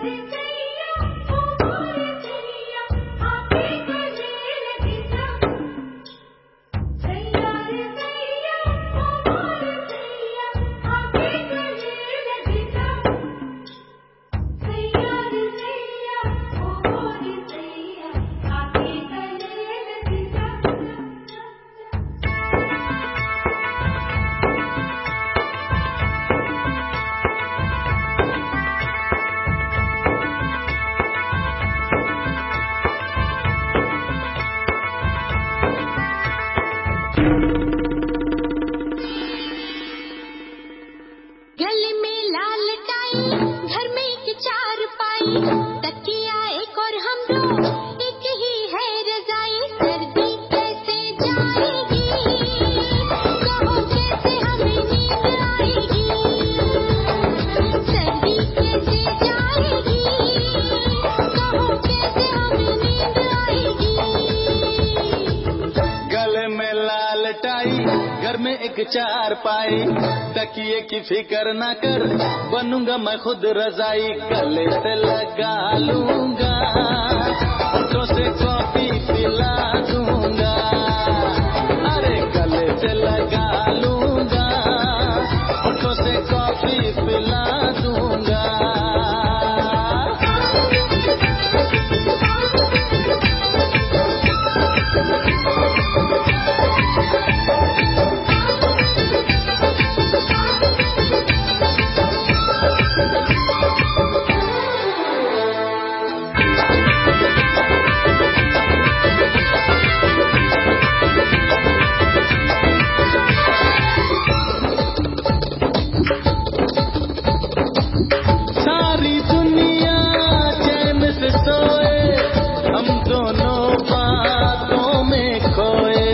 गले में लाल टाई, घर में एक चारपाई, तकिया एक और हम दो, एक ही है रजाई। सर्दी कैसे जाएगी, कहो कैसे हमें नींद आएगी। सर्दी कैसे जाएगी, कहो कैसे हमें नींद आएगी। गले में लाल टाई, घर में एक चारपाई, तकिए की फिक्र ना कर, बनूंगा मैं खुद रजाई। गले से लगा लूंगा, होठों से कॉफी पिला दूंगा। अरे गले से लगा लूंगा, होठों से कॉफी पिला दूंगा। सारी दुनिया चैन से सोए, हम दोनों बातों में खोए।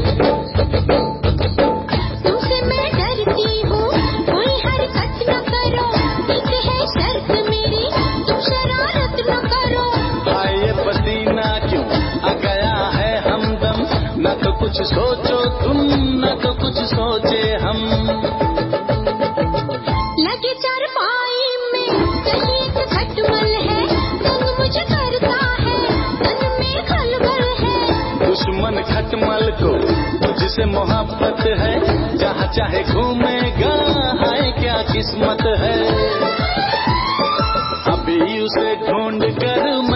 तुमसे मैं डरती हूँ, कोई हरकत न करो, एक है शर्त मेरी, तुम शरारत न करो। हाय ये पसीना क्यों आ गया है हमदम, न तो कुछ सोचो तुम, न तो कुछ सोचे हम। लगे चारपाई में कहीं एक खटमल है, तंग मुझे करता है, तन में खलबल है। दुश्मन खटमल को मुझसे मोहब्बत है, जहाँ चाहे घूमेगा, हाय क्या किस्मत है। अभी उसे ढूंढ कर